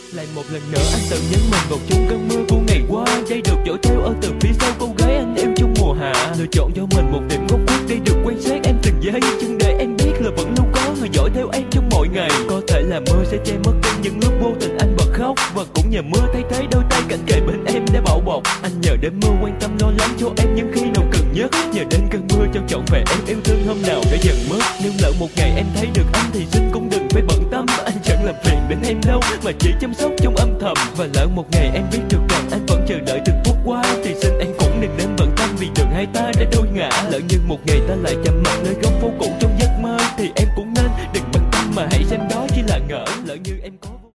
Lại một lần nữa anh tự nhấn mình vào trong cơn mưa của ngày qua. Dây được dõi theo ở từ phía sau cô gái anh yêu trong mùa hạ. Lựa chọn cho mình một điểm góc khuất để được quan sát em từng giây. Chừng để em biết là vẫn luôn có người dõi theo em trong mọi ngày. Có thể là mưa sẽ che mất đi những lúc vô tình anh bật khóc, và cũng nhờ mưa thay thế đôi tay cạnh kề bên em để bảo bọc. Anh nhờ đến mưa quan tâm lo lắng cho em những khi nào cần nhất. Nhờ đến cơn mưa trao trọn về em yêu thương hôm nào đã dần mất. Nếu lỡ một ngày em thấy được anh thì xin cũng đừng phải bận tâm. Anh chẳng làm phiền đến em đâu mà chỉ chăm sóc trong âm thầm. Và lỡ một ngày em biết được rằng anh vẫn chờ đợi từng phút qua thì xin em cũng đừng nên bận tâm, vì đường hai ta đã đôi ngã. Lỡ như một ngày ta lại chạm mặt nơi góc phố cũ